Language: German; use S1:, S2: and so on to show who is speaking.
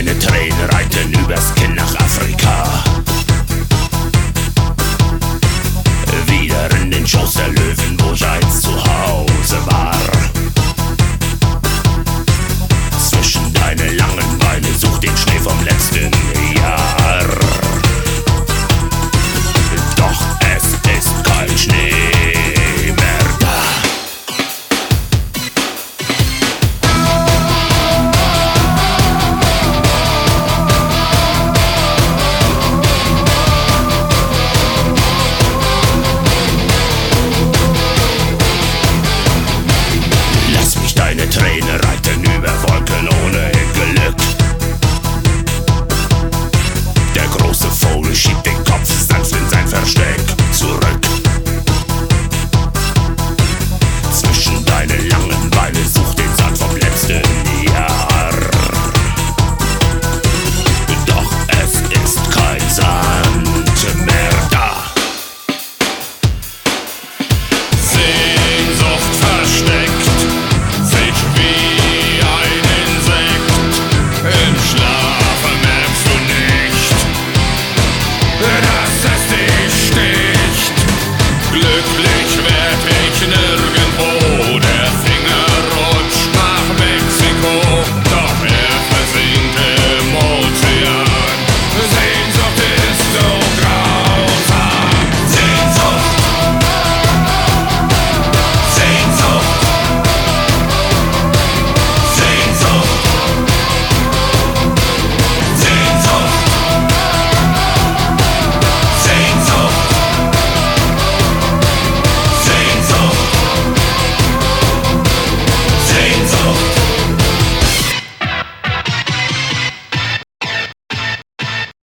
S1: deine Tränen reiten übers Kinn nach Afrika. Wieder in den Schoß der Löwen, wo ich einst zu Hause war. Zwischen deine langen Beine such den Schnee vom letzten Jahr. Doch es ist kein Schnee mehr da. Lass mich deine Tränen reiten